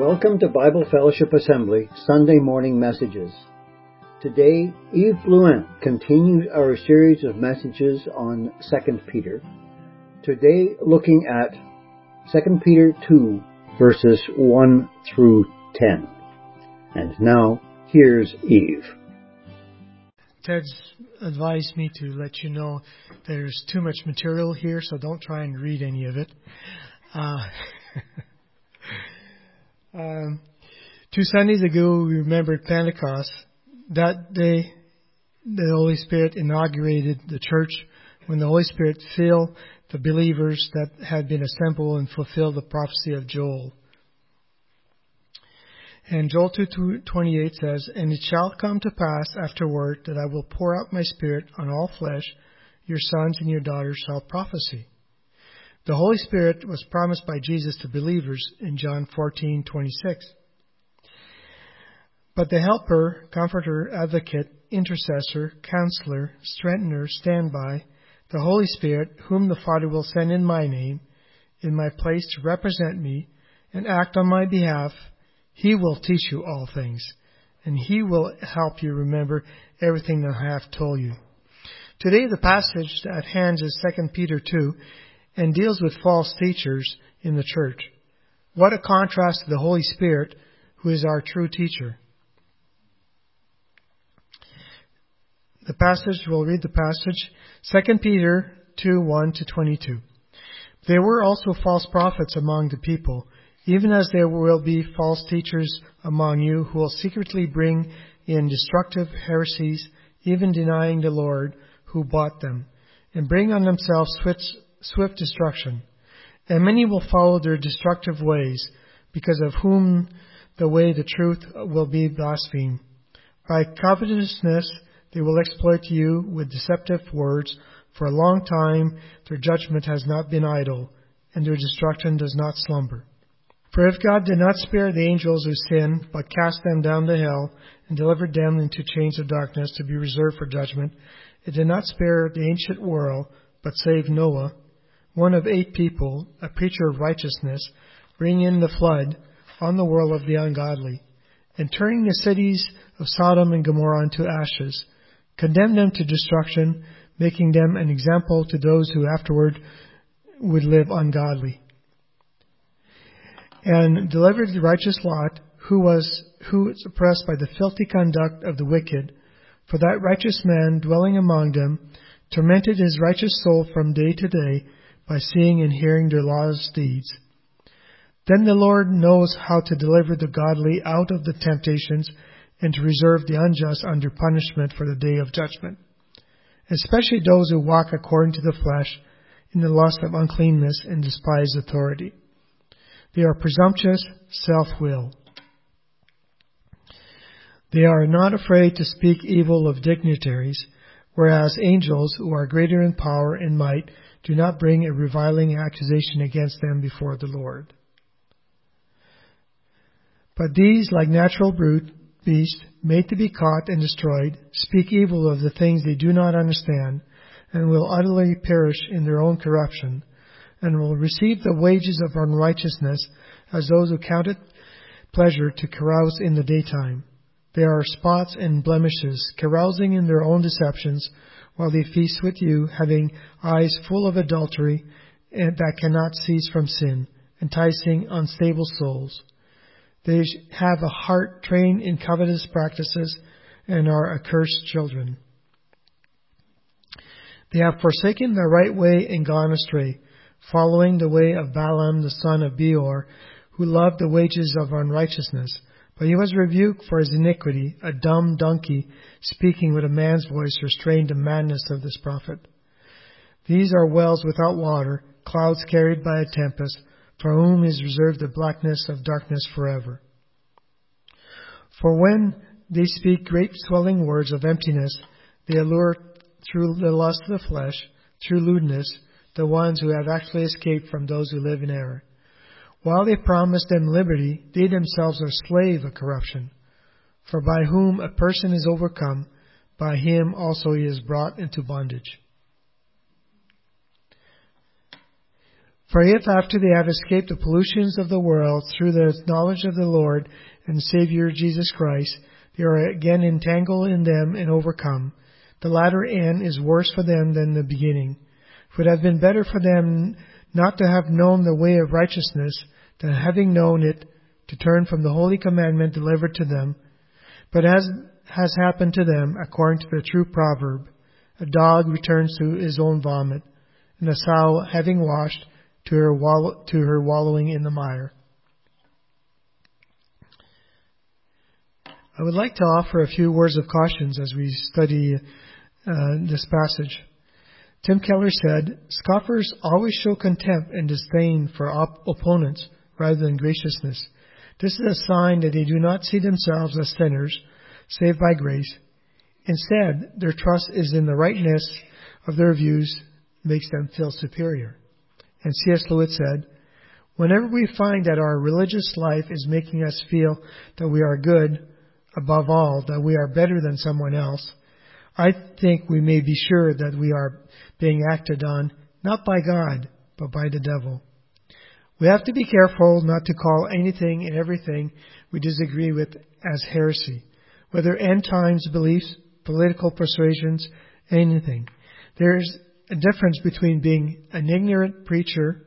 Welcome to Bible Fellowship Assembly Sunday Morning Messages. Today, Yves Blouin continues our series of messages on 2 Peter. Today, looking at 2 Peter 2, verses 1 through 10. And now, here's Yves. Ted's advised me to let you know there's too much material here, so don't try and read any of it. 2 Sundays ago, we remembered Pentecost. That day, the Holy Spirit inaugurated the church when the Holy Spirit filled the believers that had been assembled and fulfilled the prophecy of Joel. And Joel 2:28 says, "And it shall come to pass afterward that I will pour out my Spirit on all flesh. Your sons and your daughters shall prophesy." The Holy Spirit was promised by Jesus to believers in John 14:26. But the Helper, Comforter, Advocate, Intercessor, Counselor, Strengthener, Standby, the Holy Spirit, whom the Father will send in my name, in my place to represent me and act on my behalf, He will teach you all things, and He will help you remember everything that I have told you. Today the passage at hand is 2 Peter 2, and deals with false teachers in the church. What a contrast to the Holy Spirit, who is our true teacher. We'll read the passage, 2 Peter 2, 1-22. There were also false prophets among the people, even as there will be false teachers among you who will secretly bring in destructive heresies, even denying the Lord who bought them, and bring on themselves swift destruction. And many will follow their destructive ways, because of whom the truth will be blasphemed. By covetousness they will exploit you with deceptive words. For a long time their judgment has not been idle, and their destruction does not slumber. For if God did not spare the angels who sinned, but cast them down to hell, and delivered them into chains of darkness to be reserved for judgment, it did not spare the ancient world, but saved Noah, one of 8 people, a preacher of righteousness, bringing in the flood on the world of the ungodly, and turning the cities of Sodom and Gomorrah into ashes, condemned them to destruction, making them an example to those who afterward would live ungodly. And delivered the righteous Lot, who was oppressed by the filthy conduct of the wicked, for that righteous man dwelling among them tormented his righteous soul from day to day by seeing and hearing their lawless deeds. Then the Lord knows how to deliver the godly out of the temptations and to reserve the unjust under punishment for the day of judgment, especially those who walk according to the flesh in the lust of uncleanness and despise authority. They are presumptuous, self-willed. They are not afraid to speak evil of dignitaries, whereas angels, who are greater in power and might, do not bring a reviling accusation against them before the Lord. But these, like natural beasts, made to be caught and destroyed, speak evil of the things they do not understand, and will utterly perish in their own corruption, and will receive the wages of unrighteousness as those who count it pleasure to carouse in the daytime. They are spots and blemishes, carousing in their own deceptions, while they feast with you, having eyes full of adultery, and that cannot cease from sin, enticing unstable souls. They have a heart trained in covetous practices, and are accursed children. They have forsaken the right way and gone astray, following the way of Balaam the son of Beor, who loved the wages of unrighteousness. But he was rebuked for his iniquity. A dumb donkey, speaking with a man's voice, restrained the madness of this prophet. These are wells without water, clouds carried by a tempest, for whom is reserved the blackness of darkness forever. For when they speak great swelling words of emptiness, they allure through the lust of the flesh, through lewdness, the ones who have actually escaped from those who live in error. While they promise them liberty, they themselves are slave of corruption. For by whom a person is overcome, by him also he is brought into bondage. For if after they have escaped the pollutions of the world through the knowledge of the Lord and Savior Jesus Christ, they are again entangled in them and overcome, the latter end is worse for them than the beginning. For it would have been better for them not to have known the way of righteousness than having known it, to turn from the holy commandment delivered to them. But as has happened to them, according to the true proverb, a dog returns to his own vomit, and a sow, having washed, to her wallowing in the mire. I would like to offer a few words of cautions as we study this passage. Tim Keller said, "Scoffers always show contempt and disdain for opponents rather than graciousness. This is a sign that they do not see themselves as sinners, saved by grace. Instead, their trust is in the rightness of their views, makes them feel superior." And C.S. Lewis said, "Whenever we find that our religious life is making us feel that we are good, above all, that we are better than someone else, I think we may be sure that we are being acted on, not by God, but by the devil." We have to be careful not to call anything and everything we disagree with as heresy, whether end times beliefs, political persuasions, anything. There is a difference between being an ignorant teacher,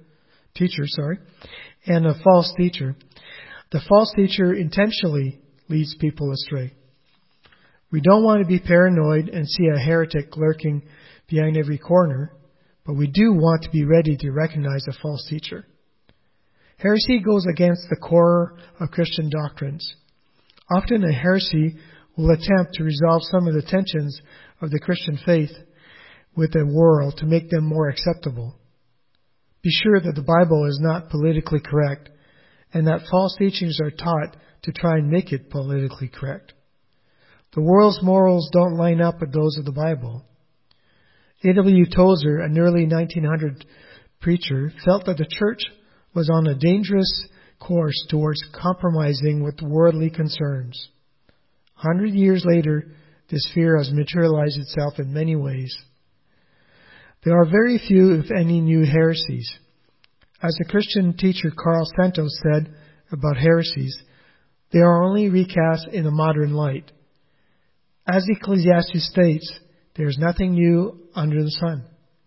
and a false teacher. The false teacher intentionally leads people astray. We don't want to be paranoid and see a heretic lurking behind every corner, but we do want to be ready to recognize a false teacher. Heresy goes against the core of Christian doctrines. Often a heresy will attempt to resolve some of the tensions of the Christian faith with the world to make them more acceptable. Be sure that the Bible is not politically correct and that false teachings are taught to try and make it politically correct. The world's morals don't line up with those of the Bible. A.W. Tozer, an early 1900 preacher, felt that the church was on a dangerous course towards compromising with worldly concerns. 100 years later, this fear has materialized itself in many ways. There are very few, if any, new heresies. As the Christian teacher Carl Santos said about heresies, they are only recast in a modern light. As Ecclesiastes states, there is nothing new under the sun.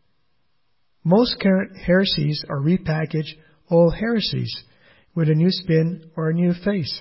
Most current heresies are repackaged old heresies with a new spin or a new face.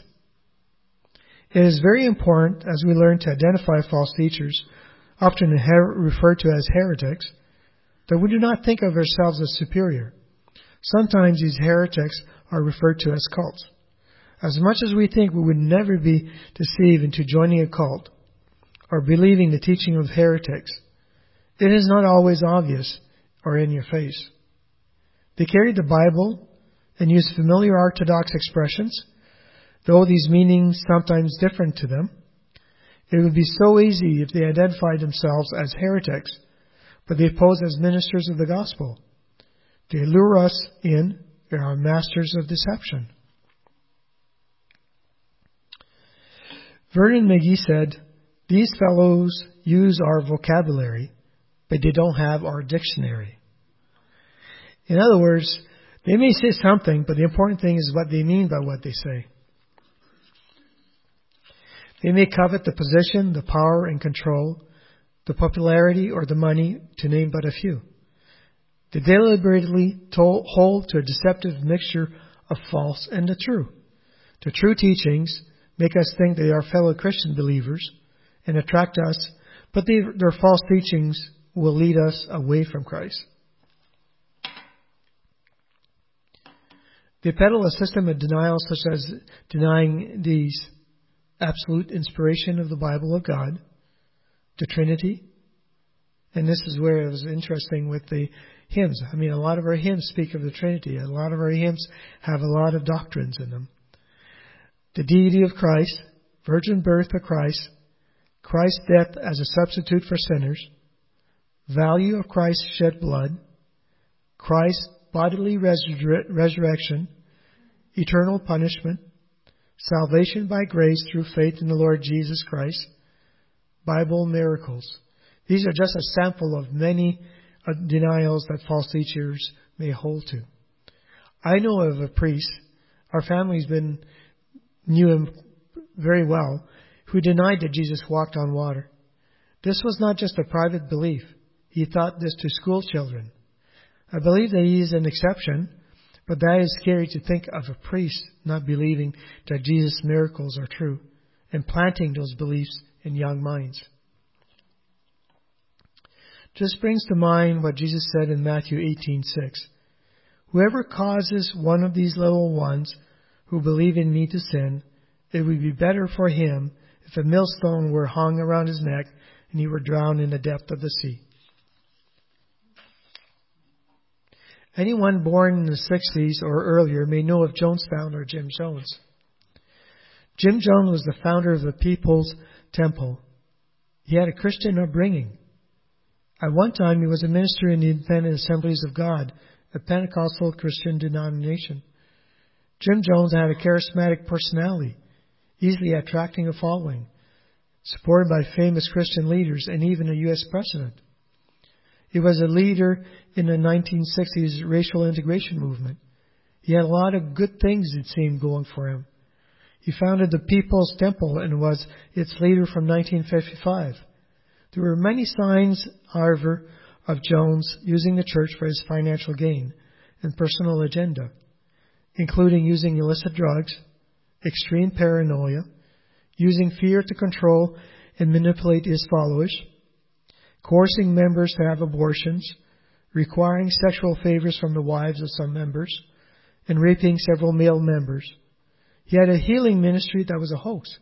It is very important as we learn to identify false teachers, often referred to as heretics, that we do not think of ourselves as superior. Sometimes these heretics are referred to as cults. As much as we think we would never be deceived into joining a cult or believing the teaching of heretics, it is not always obvious or in your face. They carry the Bible and use familiar orthodox expressions, though these meanings sometimes different to them. It would be so easy if they identified themselves as heretics, but they pose as ministers of the gospel. They lure us in. They are masters of deception. Vernon McGee said, "These fellows use our vocabulary, but they don't have our dictionary." In other words, they may say something, but the important thing is what they mean by what they say. They may covet the position, the power and control, the popularity or the money, to name but a few. They deliberately hold to a deceptive mixture of false and the true. The true teachings make us think they are fellow Christian believers and attract us, but their false teachings will lead us away from Christ. They peddle a system of denial such as denying these absolute inspiration of the Bible of God, the Trinity, and this is where it was interesting with the hymns. I mean, a lot of our hymns speak of the Trinity. A lot of our hymns have a lot of doctrines in them. The deity of Christ, virgin birth of Christ, Christ's death as a substitute for sinners, value of Christ's shed blood, Christ's bodily resurrection, eternal punishment, salvation by grace through faith in the Lord Jesus Christ, Bible miracles. These are just a sample of many denials that false teachers may hold to. I know of a priest, our family's knew him very well, who denied that Jesus walked on water. This was not just a private belief. He taught this to school children. I believe that he is an exception, but that is scary to think of a priest not believing that Jesus' miracles are true and planting those beliefs in young minds. This brings to mind what Jesus said in Matthew 18:6. Whoever causes one of these little ones who believe in me to sin, it would be better for him if a millstone were hung around his neck and he were drowned in the depth of the sea. Anyone born in the 60s or earlier may know of Jonestown or Jim Jones. Jim Jones was the founder of the People's Temple. He had a Christian upbringing. At one time, he was a minister in the Independent Assemblies of God, a Pentecostal Christian denomination. Jim Jones had a charismatic personality, easily attracting a following, supported by famous Christian leaders and even a U.S. president. He was a leader in the 1960s racial integration movement. He had a lot of good things, it seemed, going for him. He founded the People's Temple and was its leader from 1955. There were many signs, however, of Jones using the church for his financial gain and personal agenda, including using illicit drugs, extreme paranoia, using fear to control and manipulate his followers, coercing members to have abortions, requiring sexual favors from the wives of some members, and raping several male members. He had a healing ministry that was a hoax.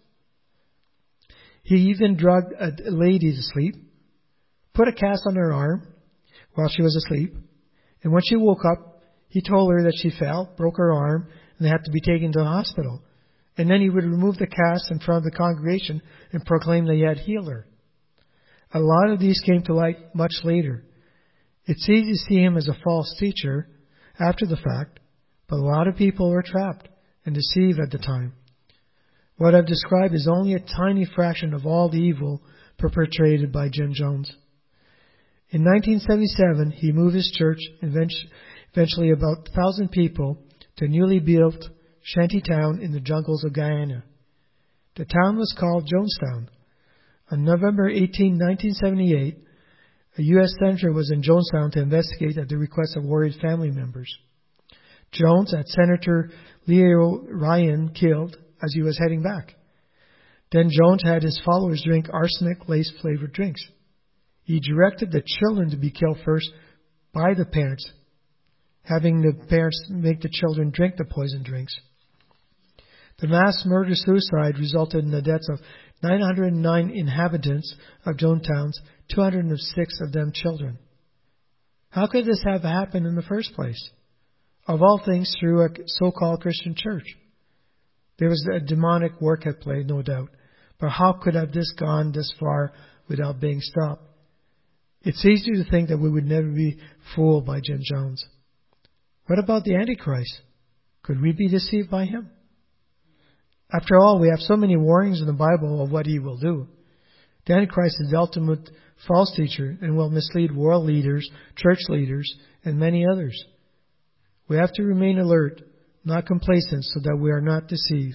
He even drugged a lady to sleep, put a cast on her arm while she was asleep, and when she woke up, he told her that she fell, broke her arm, and they had to be taken to the hospital. And then he would remove the cast in front of the congregation and proclaim that he had healed her. A lot of these came to light much later. It's easy to see him as a false teacher after the fact, but a lot of people were trapped and deceived at the time. What I've described is only a tiny fraction of all the evil perpetrated by Jim Jones. In 1977, he moved his church, eventually about 1,000 people, to a newly built shanty town in the jungles of Guyana. The town was called Jonestown. On November 18, 1978, a U.S. senator was in Jonestown to investigate at the request of worried family members. Jones had Senator Leo Ryan killed as he was heading back. Then Jones had his followers drink arsenic-laced flavored drinks. He directed the children to be killed first by the parents, having the parents make the children drink the poison drinks. The mass murder-suicide resulted in the deaths of 909 inhabitants of Jonestown, 206 of them children. How could this have happened in the first place? Of all things, through a so-called Christian church. There was a demonic work at play, no doubt. But how could have this gone this far without being stopped? It's easy to think that we would never be fooled by Jim Jones. What about the Antichrist? Could we be deceived by him? After all, we have so many warnings in the Bible of what he will do. The Antichrist is the ultimate false teacher and will mislead world leaders, church leaders, and many others. We have to remain alert, not complacent, so that we are not deceived.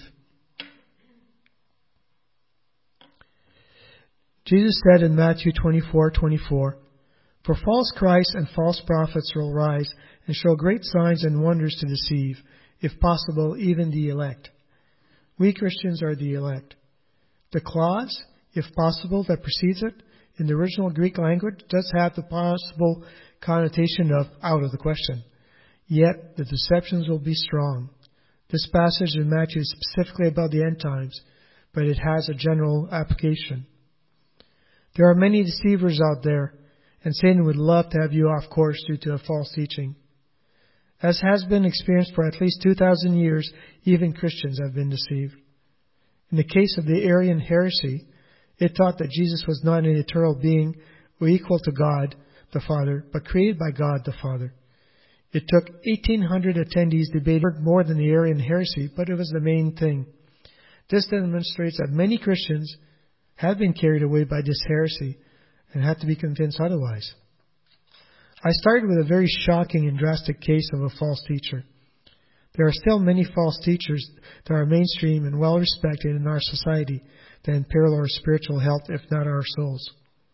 Jesus said in Matthew 24:24, "For false Christs and false prophets will rise and show great signs and wonders to deceive, if possible, even the elect." We Christians are the elect. The clause, "if possible," that precedes it, in the original Greek language, does have the possible connotation of out of the question. Yet, the deceptions will be strong. This passage in Matthew is specifically about the end times, but it has a general application. There are many deceivers out there, and Satan would love to have you off course due to a false teaching. As has been experienced for at least 2,000 years, even Christians have been deceived. In the case of the Arian heresy, it taught that Jesus was not an eternal being or equal to God the Father, but created by God the Father. It took 1,800 attendees debated more than the Arian heresy, but it was the main thing. This demonstrates that many Christians have been carried away by this heresy and had to be convinced otherwise. I started with a very shocking and drastic case of a false teacher. There are still many false teachers that are mainstream and well respected in our society that imperil our spiritual health, if not our souls.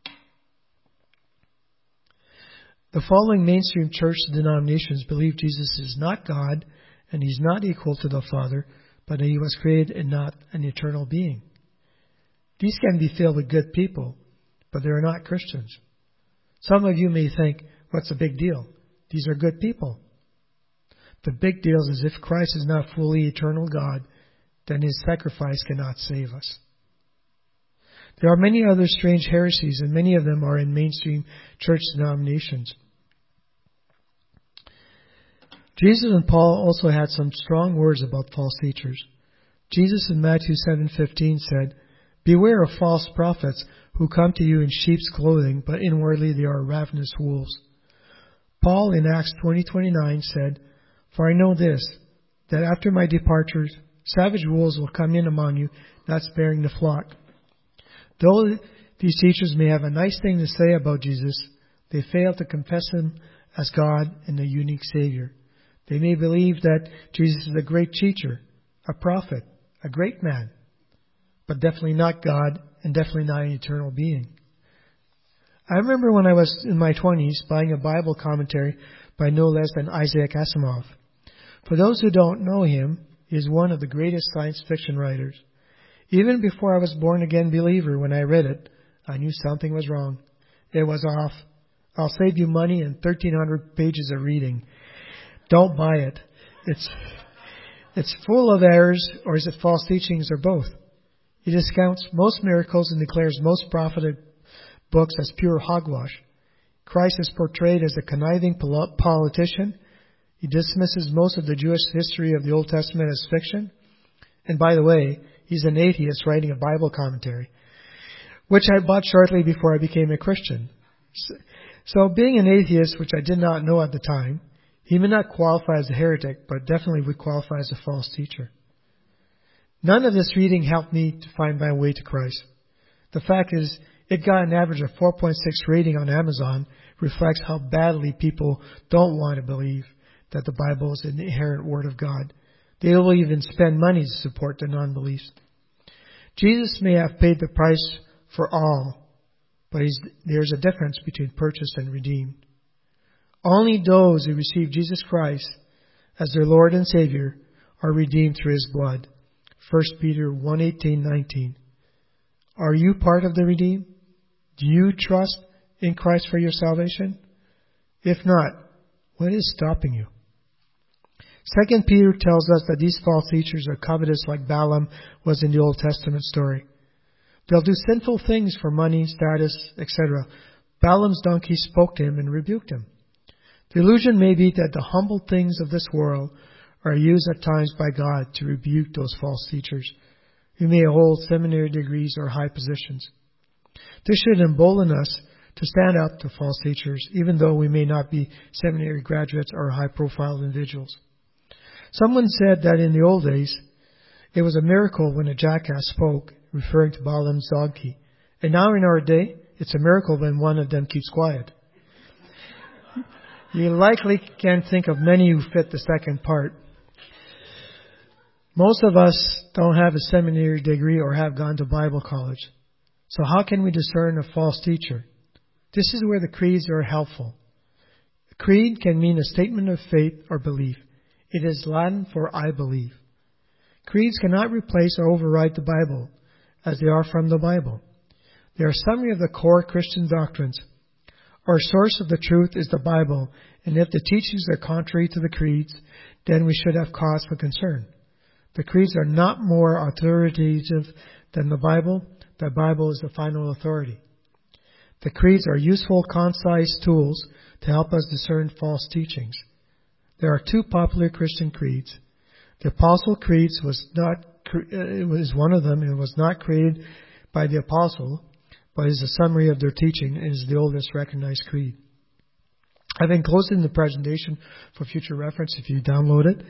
The following mainstream church denominations believe Jesus is not God and He's not equal to the Father, but that He was created and not an eternal being. These can be filled with good people, but they are not Christians. Some of you may think, what's the big deal? These are good people. The big deal is if Christ is not fully eternal God, then His sacrifice cannot save us. There are many other strange heresies, and many of them are in mainstream church denominations. Jesus and Paul also had some strong words about false teachers. Jesus in Matthew 7:15 said, "Beware of false prophets who come to you in sheep's clothing, but inwardly they are ravenous wolves." Paul in Acts 20:29 said, "For I know this, that after my departure, savage wolves will come in among you, not sparing the flock." Though these teachers may have a nice thing to say about Jesus, they fail to confess Him as God and a unique Savior. They may believe that Jesus is a great teacher, a prophet, a great man, but definitely not God and definitely not an eternal being. I remember when I was in my 20s buying a Bible commentary by no less than Isaac Asimov. For those who don't know him, he is one of the greatest science fiction writers. Even before I was born again believer, when I read it, I knew something was wrong. It was off. I'll save you money and 1,300 pages of reading. Don't buy it. It's full of errors, or is it false teachings, or both? He discounts most miracles and declares most prophetic books as pure hogwash. Christ is portrayed as a conniving politician. He dismisses most of the Jewish history of the Old Testament as fiction. And by the way, he's an atheist writing a Bible commentary, which I bought shortly before I became a Christian. So being an atheist, which I did not know at the time, he may not qualify as a heretic, but definitely would qualify as a false teacher. None of this reading helped me to find my way to Christ. The fact is, it got an average of 4.6 rating on Amazon, reflects how badly people don't want to believe that the Bible is an inherent Word of God. They will even spend money to support their non-beliefs. Jesus may have paid the price for all, but there's a difference between purchased and redeemed. Only those who receive Jesus Christ as their Lord and Savior are redeemed through His blood. 1 Peter 1:18-19. Are you part of the redeemed? Do you trust in Christ for your salvation? If not, what is stopping you? 2 Peter tells us that these false teachers are covetous like Balaam was in the Old Testament story. They'll do sinful things for money, status, etc. Balaam's donkey spoke to him and rebuked him. The illusion may be that the humble things of this world are used at times by God to rebuke those false teachers who may hold seminary degrees or high positions. This should embolden us to stand up to false teachers, even though we may not be seminary graduates or high-profile individuals. Someone said that in the old days, it was a miracle when a jackass spoke, referring to Balaam's donkey. And now in our day, it's a miracle when one of them keeps quiet. You likely can think of many who fit the second part. Most of us don't have a seminary degree or have gone to Bible college. So how can we discern a false teacher? This is where the creeds are helpful. A creed can mean a statement of faith or belief. It is Latin for I believe. Creeds cannot replace or override the Bible, as they are from the Bible. They are a summary of the core Christian doctrines. Our source of the truth is the Bible, and if the teachings are contrary to the creeds, then we should have cause for concern. The creeds are not more authoritative than the Bible. The Bible is the final authority. The creeds are useful, concise tools to help us discern false teachings. There are two popular Christian creeds. The Apostle Creed was one of them and was not created by the Apostle, but is a summary of their teaching and is the oldest recognized creed. I've enclosed it in the presentation for future reference if you download it.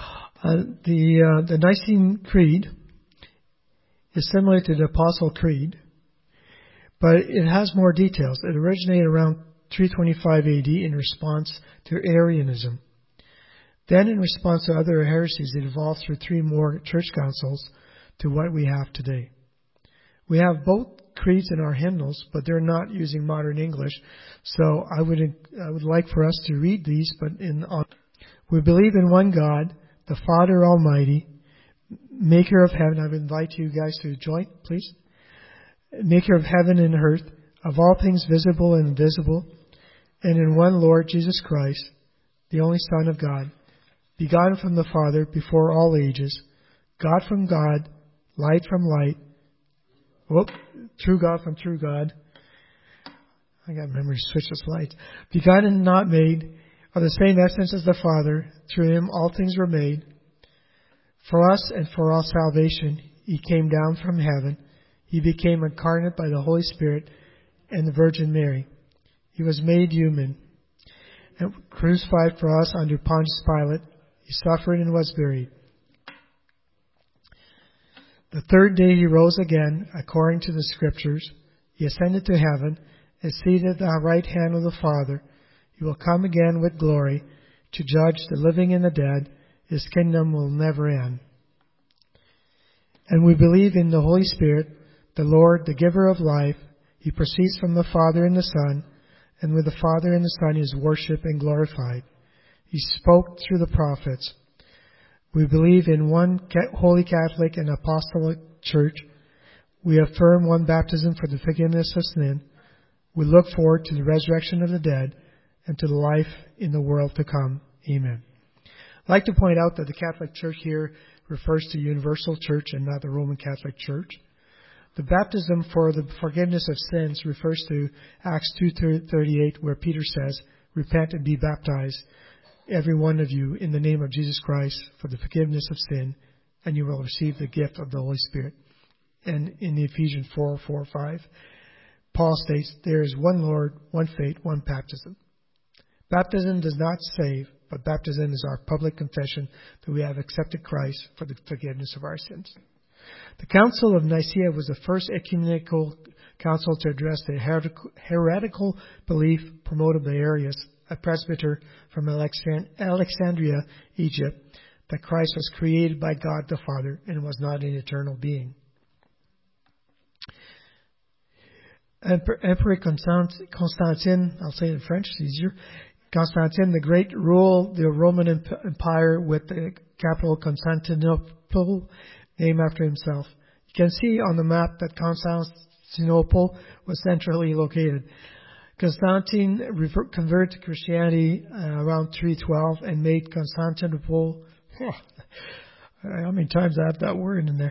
The Nicene Creed is similar to the Apostle Creed, but it has more details. It originated around 325 AD in response to Arianism. Then, in response to other heresies, it evolved through 3 more church councils to what we have today. We have both creeds in our hymnals, but they're not using modern English. So I would like for us to read these, but we believe in one God, the Father Almighty, maker of heaven. I would invite you guys to join, please. Maker of heaven and earth, of all things visible and invisible, and in one Lord Jesus Christ, the only Son of God, begotten from the Father before all ages, God from God, light from light, true God from true God. I got memory switch the slides. Begotten and not made, of the same essence as the Father. Through him all things were made. For us and for our salvation, he came down from heaven. He became incarnate by the Holy Spirit and the Virgin Mary. He was made human and crucified for us under Pontius Pilate. He suffered and was buried. The 3rd day he rose again, according to the Scriptures. He ascended to heaven, and seated at the right hand of the Father. He will come again with glory to judge the living and the dead. His kingdom will never end. And we believe in the Holy Spirit, the Lord, the giver of life. He proceeds from the Father and the Son, and with the Father and the Son is worshipped and glorified. He spoke through the prophets. We believe in one holy Catholic and Apostolic Church. We affirm one baptism for the forgiveness of sin. We look forward to the resurrection of the dead and to the life in the world to come. Amen. I'd like to point out that the Catholic Church here refers to Universal Church and not the Roman Catholic Church. The baptism for the forgiveness of sins refers to Acts 2:38, where Peter says, "Repent and be baptized, every one of you, in the name of Jesus Christ for the forgiveness of sin, and you will receive the gift of the Holy Spirit." And in Ephesians 4:4-5, Paul states, "There is one Lord, one faith, one baptism." Baptism does not save, but baptism is our public confession that we have accepted Christ for the forgiveness of our sins. The Council of Nicaea was the first ecumenical council to address the heretical belief promoted by Arius, a presbyter from Alexandria, Egypt, that Christ was created by God the Father and was not an eternal being. Emperor Constantine, I'll say it in French, it's easier. Constantine the Great ruled the Roman Empire with the capital Constantinople, named after himself. You can see on the map that Constantinople was centrally located. Constantine converted to Christianity around 312 and made Constantinople. How many times I have that word in there?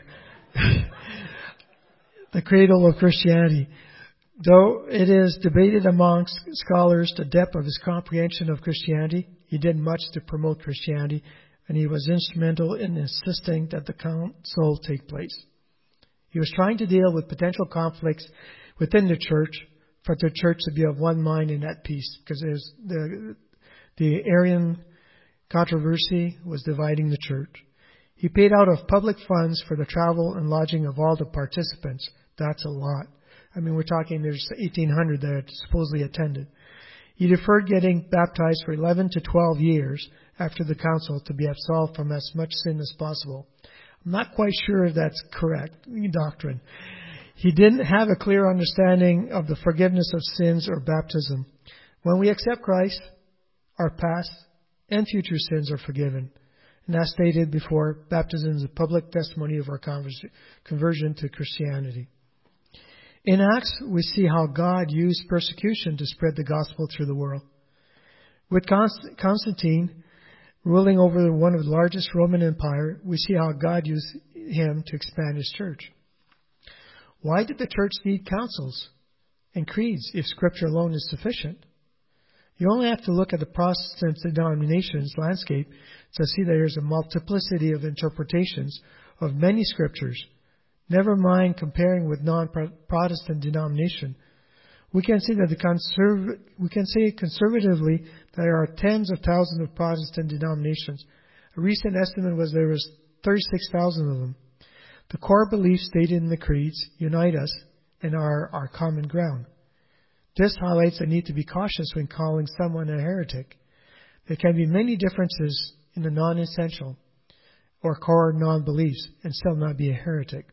The cradle of Christianity. Though it is debated amongst scholars the depth of his comprehension of Christianity, he did much to promote Christianity, and he was instrumental in insisting that the council take place. He was trying to deal with potential conflicts within the church, for the church to be of one mind and at peace, because the Arian controversy was dividing the church. He paid out of public funds for the travel and lodging of all the participants. That's a lot. I mean, we're talking there's 1,800 that supposedly attended. He deferred getting baptized for 11 to 12 years after the council to be absolved from as much sin as possible. I'm not quite sure if that's correct doctrine. He didn't have a clear understanding of the forgiveness of sins or baptism. When we accept Christ, our past and future sins are forgiven. And as stated before, baptism is a public testimony of our conversion to Christianity. In Acts, we see how God used persecution to spread the gospel through the world. With Constantine ruling over one of the largest Roman empire, we see how God used him to expand his church. Why did the church need councils and creeds if Scripture alone is sufficient? You only have to look at the Protestant denominations landscape to see that there's a multiplicity of interpretations of many Scriptures. Never mind comparing with non-Protestant denomination. We can say conservatively that there are tens of thousands of Protestant denominations. A recent estimate was there was 36,000 of them. The core beliefs stated in the creeds unite us and are our common ground. This highlights the need to be cautious when calling someone a heretic. There can be many differences in the non-essential or core non-beliefs and still not be a heretic.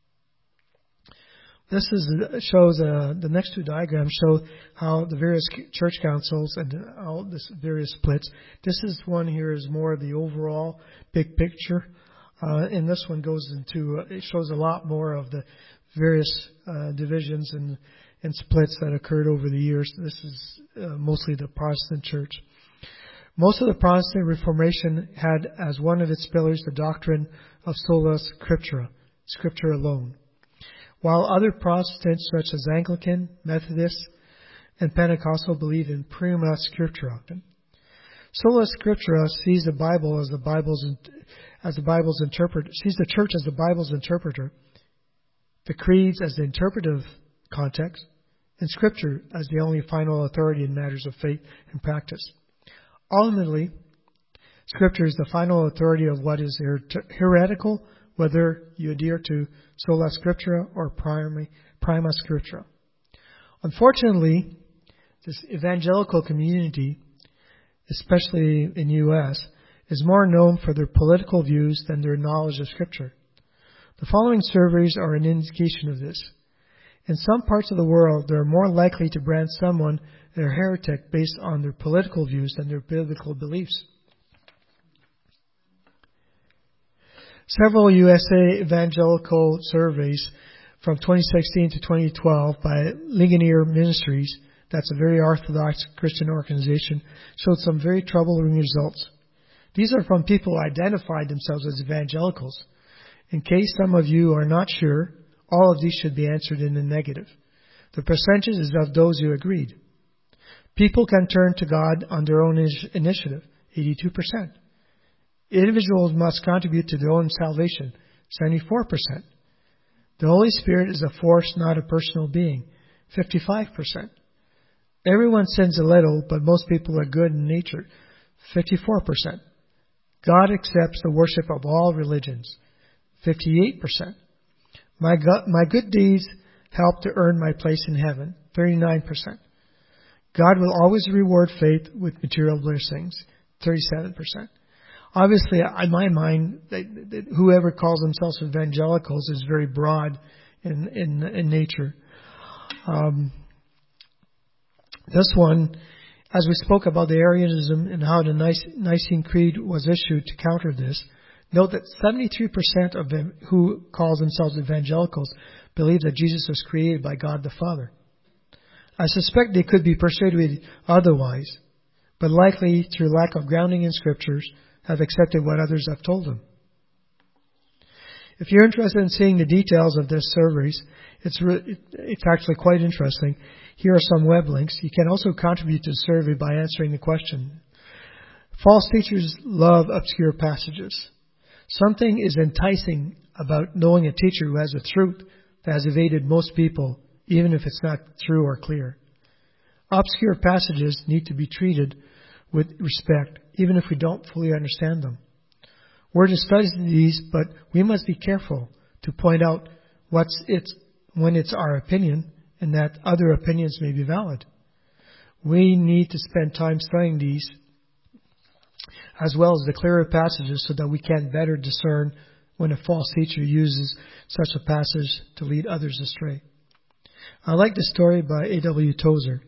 The next two diagrams show how the various church councils and all this various splits. This is one here is more of the overall big picture, and this one it shows a lot more of the various divisions and splits that occurred over the years. This is mostly the Protestant church. Most of the Protestant Reformation had as one of its pillars the doctrine of sola scriptura, Scripture alone. While other Protestants, such as Anglican, Methodist, and Pentecostal, believe in prima scriptura. Sola scriptura sees the Bible sees the church as the Bible's interpreter, the creeds as the interpretive context, and Scripture as the only final authority in matters of faith and practice. Ultimately, Scripture is the final authority of what is heretical, whether you adhere to sola scriptura or prima scriptura. Unfortunately, this evangelical community, especially in the U.S., is more known for their political views than their knowledge of Scripture. The following surveys are an indication of this. In some parts of the world, they are more likely to brand someone a heretic based on their political views than their biblical beliefs. Several USA evangelical surveys from 2016 to 2012 by Ligonier Ministries, that's a very orthodox Christian organization, showed some very troubling results. These are from people who identified themselves as evangelicals. In case some of you are not sure, all of these should be answered in the negative. The percentage is of those who agreed. People can turn to God on their own initiative, 82%. Individuals must contribute to their own salvation, 74%. The Holy Spirit is a force, not a personal being, 55%. Everyone sins a little, but most people are good in nature, 54%. God accepts the worship of all religions, 58%. My good deeds help to earn my place in heaven, 39%. God will always reward faith with material blessings, 37%. Obviously, in my mind, whoever calls themselves evangelicals is very broad in nature. This one, as we spoke about the Arianism and how the Nicene Creed was issued to counter this, note that 73% of them who calls themselves evangelicals believe that Jesus was created by God the Father. I suspect they could be persuaded otherwise, but likely through lack of grounding in Scriptures, have accepted what others have told them. If you're interested in seeing the details of this surveys, it's actually quite interesting. Here are some web links. You can also contribute to the survey by answering the question. False teachers love obscure passages. Something is enticing about knowing a teacher who has a truth that has evaded most people, even if it's not true or clear. Obscure passages need to be treated with respect, even if we don't fully understand them. We're to study these, but we must be careful to point out when it's our opinion and that other opinions may be valid. We need to spend time studying these as well as the clearer passages so that we can better discern when a false teacher uses such a passage to lead others astray. I like the story by A.W. Tozer.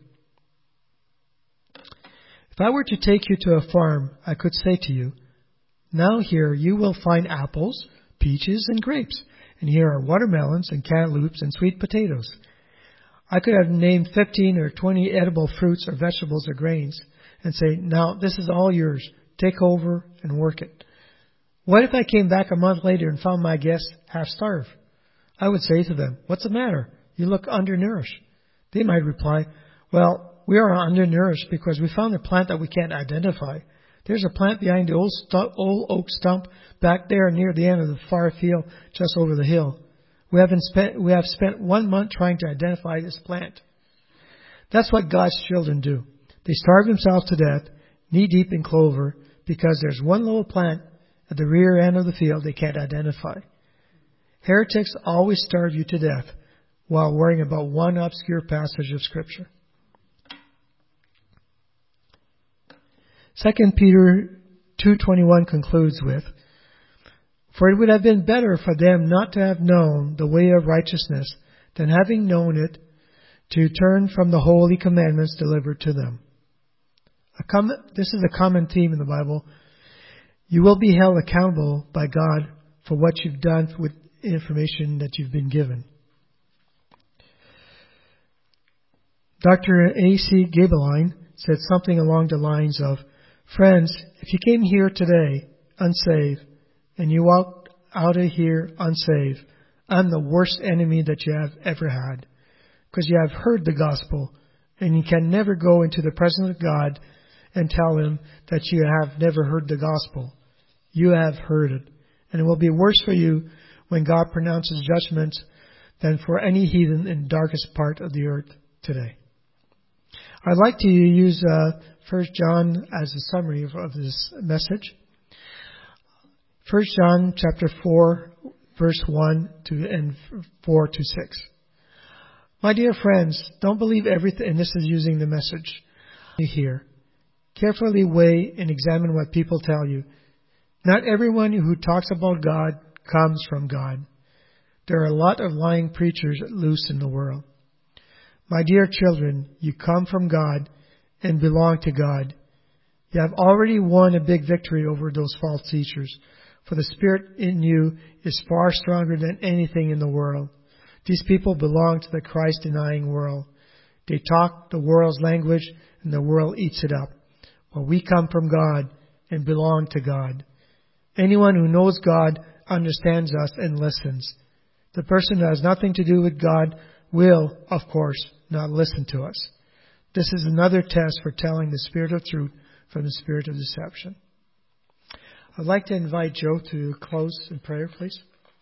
If I were to take you to a farm, I could say to you, now here you will find apples, peaches, and grapes, and here are watermelons and cantaloupes and sweet potatoes. I could have named 15 or 20 edible fruits or vegetables or grains and say, now this is all yours. Take over and work it. What if I came back a month later and found my guests half starved? I would say to them, what's the matter? You look undernourished. They might reply, well, we are undernourished because we found a plant that we can't identify. There's a plant behind the old oak stump back there near the end of the far field just over the hill. We have spent 1 month trying to identify this plant. That's what God's children do. They starve themselves to death, knee-deep in clover, because there's one little plant at the rear end of the field they can't identify. Heretics always starve you to death while worrying about one obscure passage of Scripture. 2 Peter 2:21 concludes with, "For it would have been better for them not to have known the way of righteousness than having known it, to turn from the holy commandments delivered to them." This is a common theme in the Bible. You will be held accountable by God for what you've done with information that you've been given. Dr. A.C. Gabeline said something along the lines of, "Friends, if you came here today unsaved and you walked out of here unsaved, I'm the worst enemy that you have ever had, because you have heard the gospel and you can never go into the presence of God and tell Him that you have never heard the gospel. You have heard it, and it will be worse for you when God pronounces judgment than for any heathen in the darkest part of the earth today." I'd like to use 1 John as a summary of this message. 1 John chapter 4, verse 1 and 4 to 6. "My dear friends, don't believe everything," and this is using the message you hear. "Carefully weigh and examine what people tell you. Not everyone who talks about God comes from God. There are a lot of lying preachers loose in the world. My dear children, you come from God and belong to God. You have already won a big victory over those false teachers, for the Spirit in you is far stronger than anything in the world. These people belong to the Christ-denying world. They talk the world's language, and the world eats it up. But we come from God and belong to God. Anyone who knows God understands us and listens. The person who has nothing to do with God will, of course, not listen to us. This is another test for telling the spirit of truth from the spirit of deception." I'd like to invite Joe to close in prayer, please.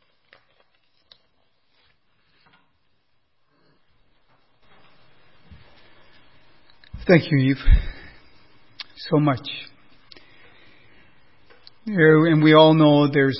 Thank you, Eve, so much. And we all know there's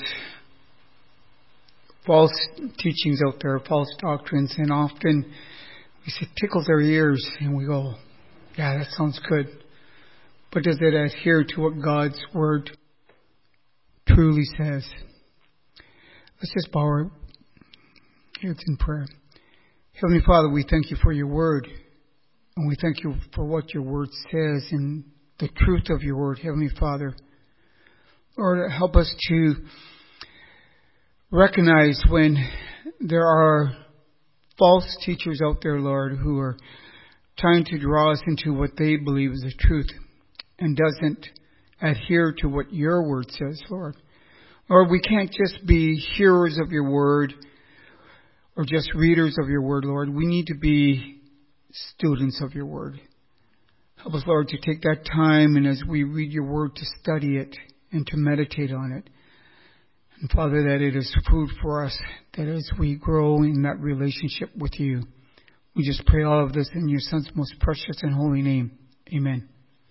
false teachings out there, false doctrines, and often it tickles our ears and we go, yeah, that sounds good. But does it adhere to what God's Word truly says? Let's just bow our heads in prayer. Heavenly Father, we thank you for your Word. And we thank you for what your Word says and the truth of your Word, Heavenly Father. Lord, help us to recognize when there are false teachers out there, Lord, who are trying to draw us into what they believe is the truth and doesn't adhere to what your Word says, Lord. Lord, we can't just be hearers of your Word or just readers of your Word, Lord. We need to be students of your Word. Help us, Lord, to take that time and as we read your Word to study it and to meditate on it. And Father, that it is food for us, that as we grow in that relationship with you, we just pray all of this in your Son's most precious and holy name. Amen.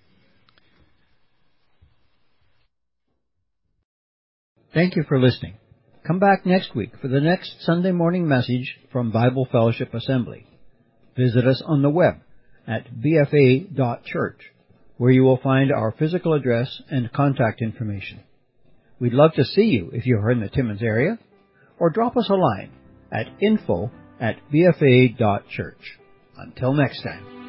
Thank you for listening. Come back next week for the next Sunday morning message from Bible Fellowship Assembly. Visit us on the web at bfa.church, where you will find our physical address and contact information. We'd love to see you if you're in the Timmins area, or drop us a line at info@bfa.church. Until next time.